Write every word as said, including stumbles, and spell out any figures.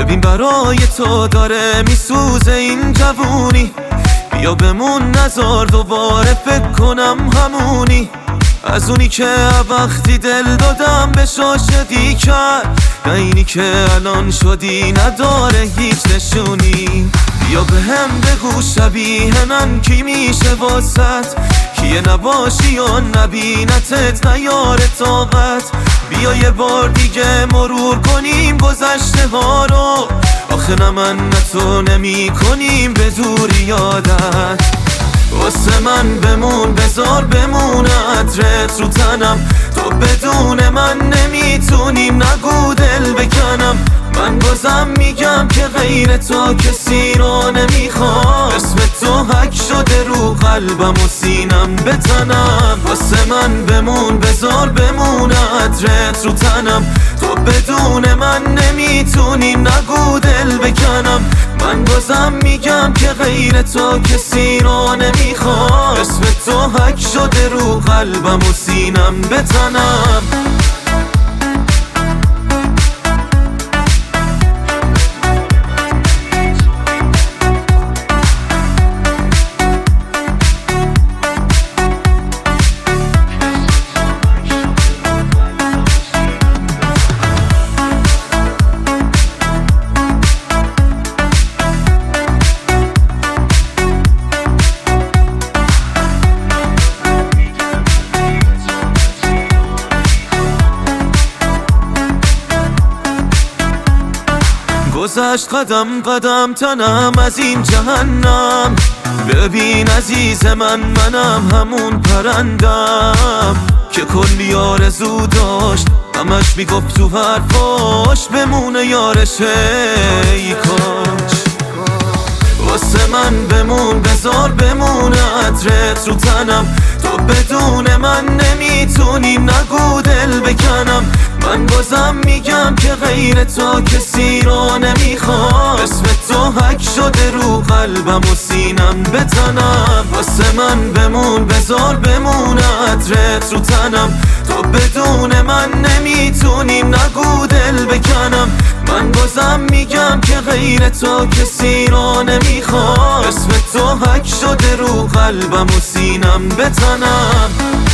ببین برای تو داره میسوزه این جوونی، بیا بمون نزار دوباره فکر کنم همونی، از اونی که وقتی دل دادم به شاشدی کرد، نه اینی که الان شدی نداره هیچ نشونی. بیا به هم بگو شبیه من کی میشه واسط، کیه نباشی و نبینتت نیاره طاقت. بیا یه بار دیگه مرور کنیم گذشته ها رو، آخه نه من نه تو نمی کنیم به دوری یادت. واسه من بمون بذار بمونه عطرت رو تنم، تو بدون من نمیتونیم نگو دل بکنم. من بازم میگم که غیر تو کسی رو نمیخوام، اسم تو حک شده رو قلبم و سینم به تنم. واسه من بمون بذار بمونه عطرت رو تنم، تو بدون من نمیتونیم نگو دل بکنم. من بازم میگم که غیر تو کسی رو نمیخوام، اسم تو حک شده رو قلبم و سینم به تنم. گذشت قدم قدم تنم از این جهنم، ببین عزیز من منم همون پرندم که کلی آرزو داشت، همش میگفت تو حرفاش بمونه یارشه ای کاش. واسه من بمون بذار بمونه عطرت رو تنم، تو بدون من نمیتونیم نگو دل بکنم. من بازم میگم که غیر تو کسی رو نمیخوام، اسم تو حک شده رو قلبم و سینم به تنم. واسه من بمون بذار بمونه عطرت رو تنم، تو بدون من نمیتونیم نگو دل بکنم. من بازم میگم که غیر تو کسی رو نمیخوام، اسم تو حک شده رو قلبم و سینم به تنم.